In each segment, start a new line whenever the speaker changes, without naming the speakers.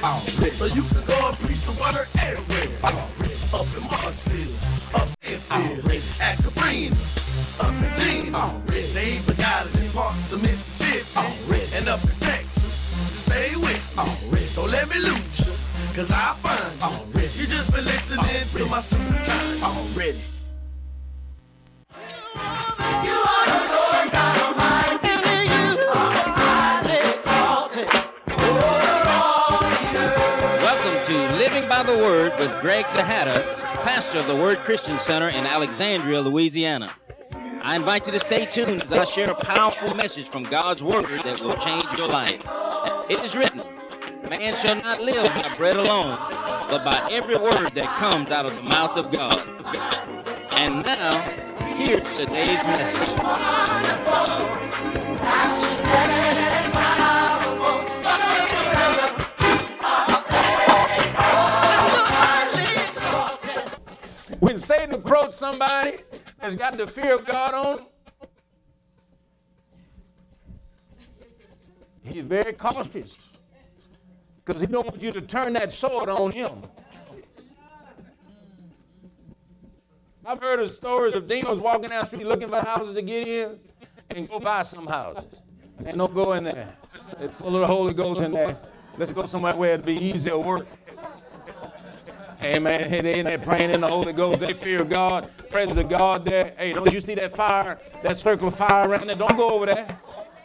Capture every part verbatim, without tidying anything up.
Already. So you can go and preach the word everywhere. Already. Up in Marksville, up in Already. At Cabrini, up in Gene. Already. They even got it in parts of Mississippi. Already. And up in Texas. To stay with me. Already. Don't let me lose you, cause I'll find you. Already. You just been listening Already. To my sister time. Already. You are the Lord God Almighty. And you are highly exalted over all the earth.
Welcome to Living by the Word with Greg Tejada, pastor of the Word Christian Center in Alexandria, Louisiana. I invite you to stay tuned as I share a powerful message from God's Word that will change your life. It is written, man shall not live by bread alone, but by every word that comes out of the mouth of God. And now, here's today's message.
When Satan approached somebody that's got the fear of God on him, he's very cautious because he don't want you to turn that sword on him. I've heard of stories of demons walking down the street looking for houses to get in and go buy some houses. And don't go in there. It's full of the Holy Ghost in there. Let's go somewhere where it'd be easier work. Hey, man, hey, they in there praying in the Holy Ghost. They fear God, presence of God there. Hey, don't you see that fire, that circle of fire around there? Don't go over there.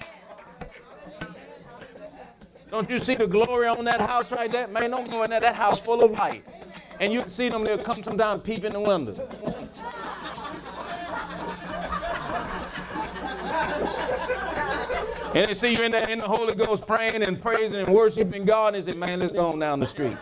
Don't you see the glory on that house right there? Man, don't go in there. That house full of light. And you can see them, they'll come some down, peep in the window. And they see you in the, in the Holy Ghost praying and praising and worshiping God, and they say, man, let's go on down the street.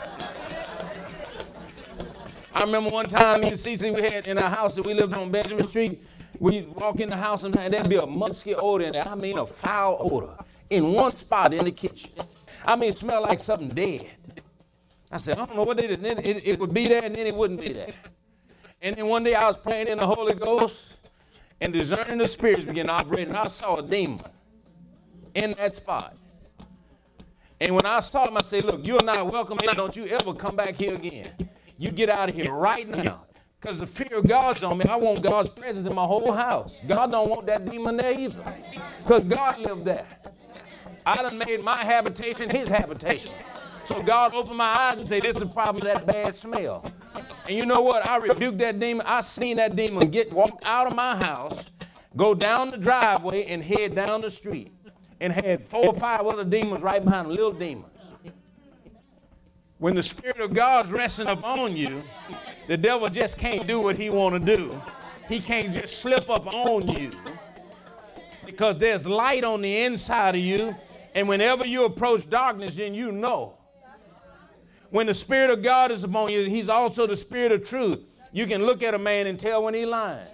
I remember one time, me and Cece, we had in our house that we lived on Benjamin Street, we walk in the house and there'd be a musky odor in there. I mean, a foul odor in one spot in the kitchen. I mean, it smelled like something dead. I said, I don't know what they did. And then it, it would be there and then it wouldn't be there. And then one day I was praying in the Holy Ghost and discerning the spirits began to operate, and I saw a demon in that spot. And when I saw him, I said, look, you're not welcome here. Don't you ever come back here again. You get out of here right now. Because the fear of God's on me. I want God's presence in my whole house. God don't want that demon there either. Because God lived there. I done made my habitation his habitation. So God opened my eyes and said, this is the problem of that bad smell. And you know what? I rebuked that demon. I seen that demon get walk out of my house, go down the driveway, and head down the street. And had four or five other demons right behind them, little demons. When the Spirit of God's resting upon you, the devil just can't do what he want to do. He can't just slip up on you because there's light on the inside of you. And whenever you approach darkness, then you know. When the Spirit of God is upon you, he's also the Spirit of truth. You can look at a man and tell when he's lying.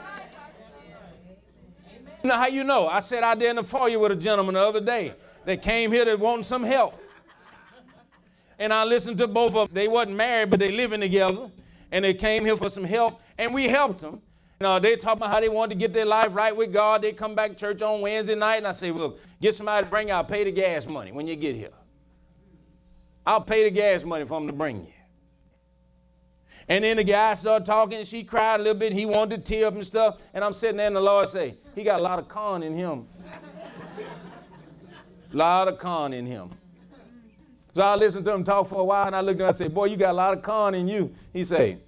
You know how you know? I sat out there in the foyer with a gentleman the other day that came here that wanted some help. And I listened to both of them. They wasn't married, but they living together. And they came here for some help, and we helped them. You know, they talk about how they wanted to get their life right with God. They come back to church on Wednesday night, and I say, well, look, get somebody to bring you. I'll pay the gas money when you get here. I'll pay the gas money for them to bring you. And then the guy started talking, and she cried a little bit. He wanted to tear up and stuff. And I'm sitting there, and the Lord say, he got a lot of con in him. A lot of con in him. So I listened to him talk for a while, and I looked at him and I said, boy, you got a lot of con in you. He said,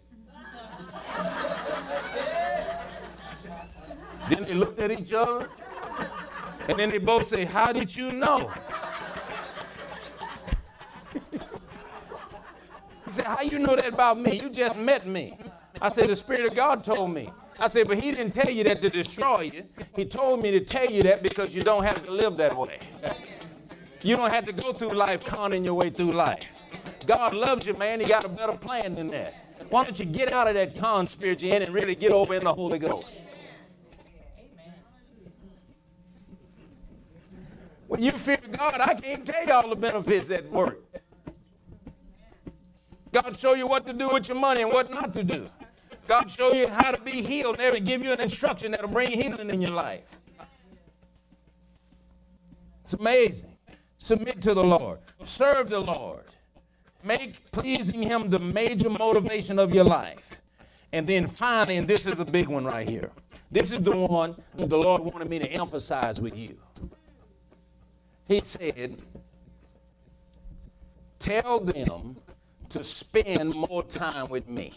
then they looked at each other, and then they both say, how did you know? He said, how you know that about me? You just met me. I said, the Spirit of God told me. I said, but he didn't tell you that to destroy you. He told me to tell you that because you don't have to live that way. You don't have to go through life conning your way through life. God loves you, man. He got a better plan than that. Why don't you get out of that con spirit you're in and really get over in the Holy Ghost? When you fear God, I can't tell you all the benefits that work. God show you what to do with your money and what not to do. God show you how to be healed and everything, give you an instruction that'll bring healing in your life. It's amazing. Submit to the Lord. Serve the Lord. Make pleasing him the major motivation of your life. And then finally, and this is the big one right here. This is the one that the Lord wanted me to emphasize with you. He said, tell them to spend more time with me.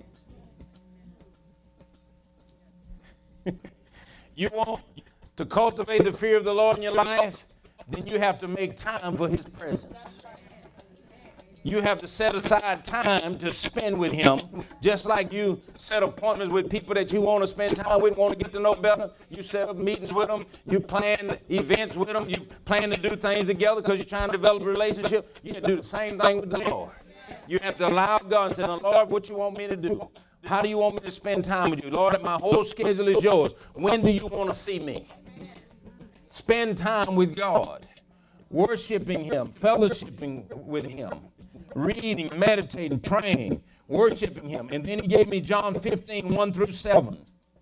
You want to cultivate the fear of the Lord in your life? Then you have to make time for his presence. You have to set aside time to spend with him, just like you set appointments with people that you want to spend time with, want to get to know better. You set up meetings with them. You plan events with them. You plan to do things together because you're trying to develop a relationship. You have to do the same thing with the Lord. You have to allow God and say, Lord, what you want me to do? How do you want me to spend time with you? Lord, my whole schedule is yours. When do you want to see me? Spend time with God, worshiping him, fellowshipping with him, reading, meditating, praying, worshiping him. And then he gave me John fifteen, one through seven.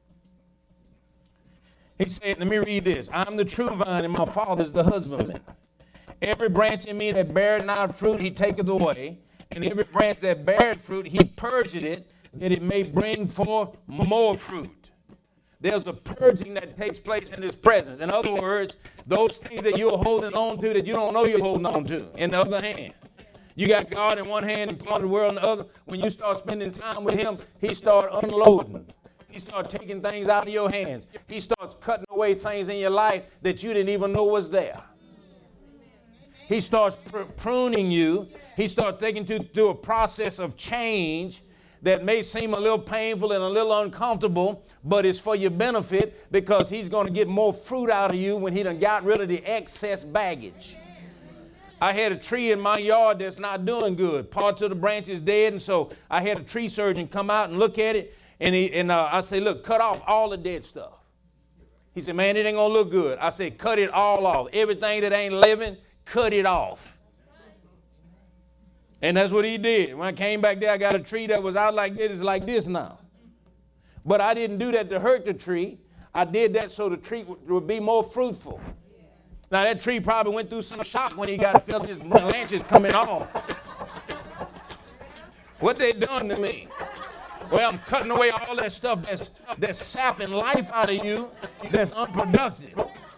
He said, let me read this. I'm the true vine, and my Father is the husbandman. Every branch in me that beareth not fruit, he taketh away. And every branch that beareth fruit, he purgeth it, that it may bring forth more fruit. There's a purging that takes place in his presence. In other words, those things that you're holding on to that you don't know you're holding on to in the other hand. You got God in one hand and part of the world in the other. When you start spending time with him, he starts unloading. He starts taking things out of your hands. He starts cutting away things in your life that you didn't even know was there. He starts pr- pruning you. He starts taking you through a process of change that may seem a little painful and a little uncomfortable, but it's for your benefit because he's going to get more fruit out of you when he done got rid of the excess baggage. I had a tree in my yard that's not doing good. Parts of the branch is dead, and so I had a tree surgeon come out and look at it, and, he, and uh, I say, look, cut off all the dead stuff. He said, man, it ain't going to look good. I said, cut it all off. Everything that ain't living, cut it off. And that's what he did. When I came back there, I got a tree that was out like this, it's like this now. But I didn't do that to hurt the tree. I did that so the tree would, would be more fruitful. Now, that tree probably went through some shock when he got to feel his branches coming off. What they done to me? Well, I'm cutting away all that stuff that's, that's sapping life out of you that's unproductive.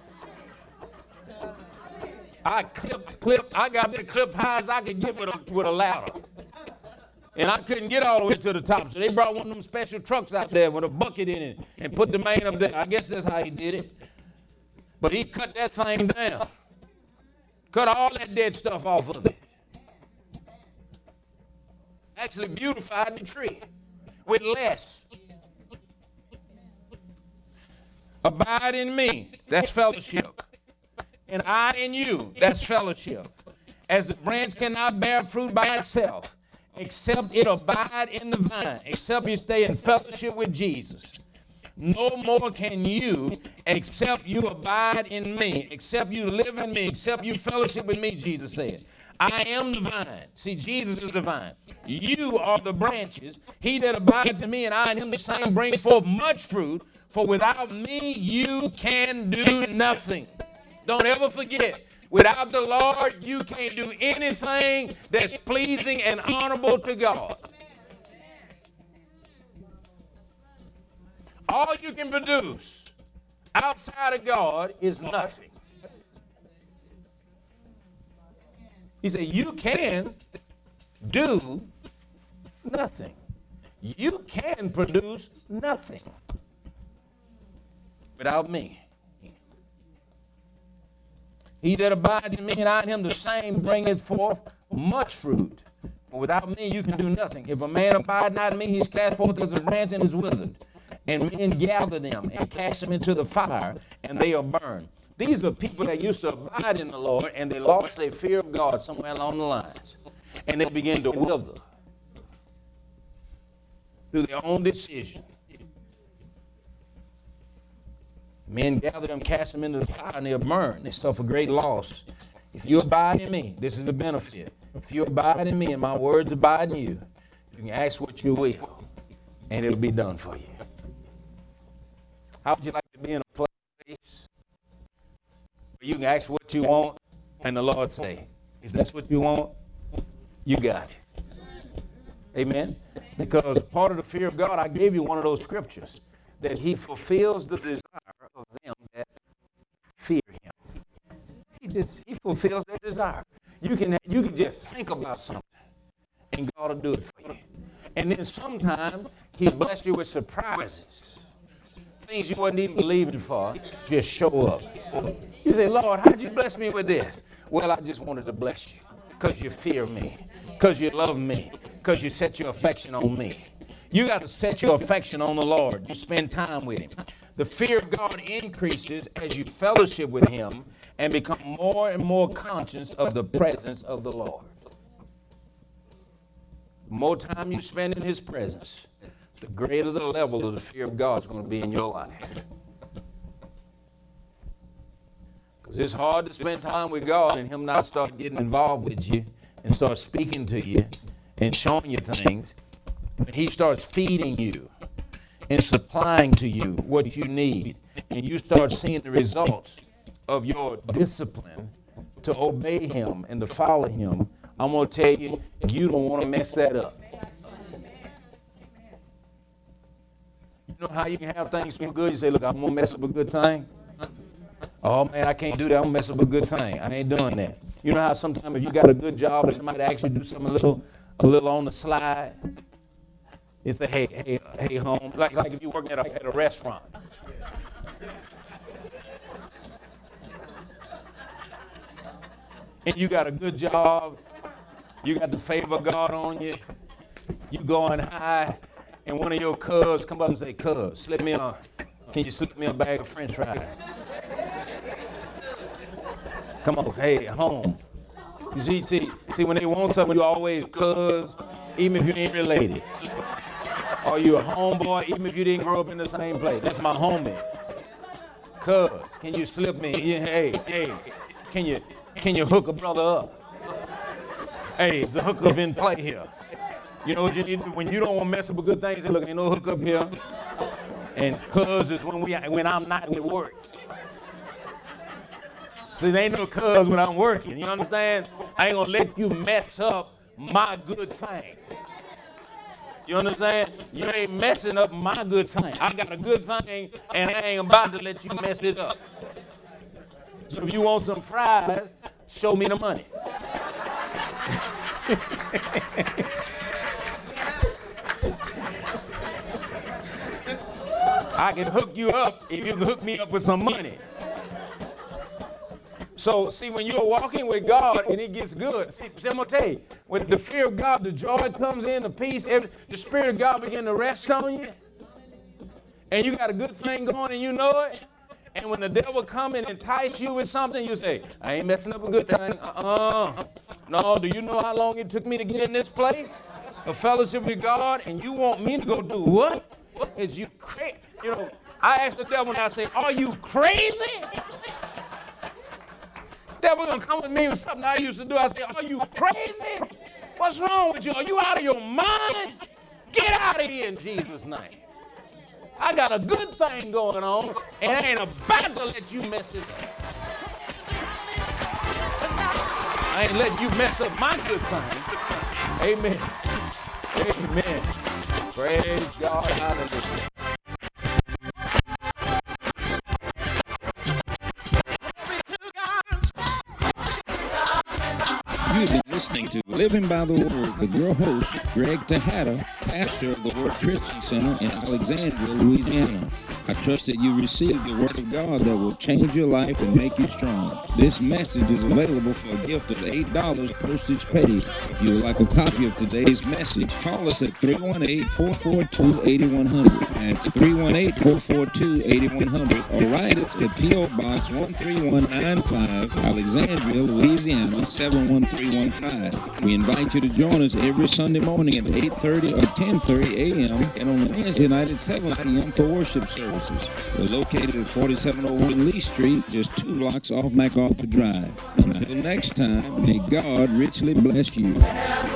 I clipped, clipped, I got that clipped high as I could get with a, with a ladder. And I couldn't get all the way to the top. So they brought one of them special trucks out there with a bucket in it and put the man up there. I guess that's how he did it. But he cut that thing down. Cut all that dead stuff off of it. Actually beautified the tree with less. Abide in me. That's fellowship. And I in you. That's fellowship. As the branch cannot bear fruit by itself, except it abide in the vine, except you stay in fellowship with Jesus. No more can you, except you abide in me, except you live in me, except you fellowship with me, Jesus said. I am the vine. See, Jesus is the vine. You are the branches. He that abides in me and I in him the same bring forth much fruit, for without me you can do nothing. Don't ever forget, without the Lord, you can't do anything that's pleasing and honorable to God. All you can produce outside of God is nothing. He said, you can do nothing. You can produce nothing without me. He that abides in me and I in him, the same bringeth forth much fruit. For without me you can do nothing. If a man abide not in me, he is cast forth as a branch and is withered. And men gather them and cast them into the fire, and they are burned. These are people that used to abide in the Lord, and they lost their fear of God somewhere along the lines. And they began to wither through their own decision. Men gather them, cast them into the fire, and they are burned. They suffer great loss. If you abide in me, this is the benefit. If you abide in me and my words abide in you, you can ask what you will, and it'll be done for you. How would you like to be in a place where you can ask what you want, and the Lord say, if that's what you want, you got it. Amen? Because part of the fear of God, I gave you one of those scriptures, that he fulfills the desire of them that fear him. He, just, he fulfills their desire. You can, you can just think about something, and God will do it for you. And then sometimes he bless you with surprises. Things you wasn't even believing for just show up. You say, Lord, how'd you bless me with this? Well, I just wanted to bless you because you fear me, because you love me, because you set your affection on me. You got to set your affection on the Lord. You spend time with him. The fear of God increases as you fellowship with him and become more and more conscious of the presence of the Lord. The more time you spend in his presence, the greater the level of the fear of God is going to be in your life. Because it's hard to spend time with God and him not start getting involved with you and start speaking to you and showing you things. When he starts feeding you and supplying to you what you need, and you start seeing the results of your discipline to obey him and to follow him, I'm going to tell you, you don't want to mess that up. You know how you can have things feel good? You say, look, I'm going to mess up a good thing. Oh, man, I can't do that. I'm going to mess up a good thing. I ain't doing that. You know how sometimes if you got a good job and somebody actually do something a little, a little on the slide, it's a, hey, hey, hey, home. Like, like if you're working at a, at a restaurant. And you got a good job. You got the favor of God on you. You going high. And one of your cubs come up and say, cuz, slip me a, can you slip me a bag of french fries? Come on, hey, home. G T, see, when they want something, you always cuz, even if you ain't related. Or you a homeboy, even if you didn't grow up in the same place. That's my homie. Cuz, can you slip me? Yeah, hey, hey, can you, can you hook a brother up? Hey, it's a hookup in play here. You know what you need to do? When you don't want to mess up with good things, say, look, ain't no hookup here. And cuz is when, we, when I'm not at work. See, there ain't no cuz when I'm working. You understand? I ain't going to let you mess up my good thing. You understand? You ain't messing up my good thing. I got a good thing, and I ain't about to let you mess it up. So if you want some fries, show me the money. I can hook you up if you can hook me up with some money. So, see, when you're walking with God and it gets good, see, I'm going to tell you, with the fear of God, the joy comes in, the peace, every, the Spirit of God begins to rest on you. And you got a good thing going and you know it. And when the devil come and entice you with something, you say, I ain't messing up a good thing. Uh-uh. No, do you know how long it took me to get in this place? A fellowship with God, and you want me to go do what? Is you crazy? You know, I asked the devil and I say, are you crazy? Devil gonna come with me with something I used to do. I say, are you crazy? What's wrong with you? Are you out of your mind? Get out of here in Jesus' name. I got a good thing going on, and I ain't about to let you mess it up. I ain't letting you mess up my good thing. Amen. Amen. Praise God. Hallelujah.
You've been listening to Living by the Word with your host, Greg Tejada, pastor of the Word Christian Center in Alexandria, Louisiana. I trust that you received the Word of God that will change your life and make you strong. This message is available for a gift of eight dollars postage paid. If you would like a copy of today's message, call us at three one eight, four four two, eight one zero zero. That's three one eight, four four two, eight one zero zero. Or write us at P O Box one three one nine five, Alexandria, Louisiana, seven one three one five. We invite you to join us every Sunday morning at eight thirty or ten thirty a m and on Wednesday night at seven a m for worship services. We're located at forty-seven oh one Lee Street, just two blocks off MacArthur Drive. Until next time, may God richly bless you.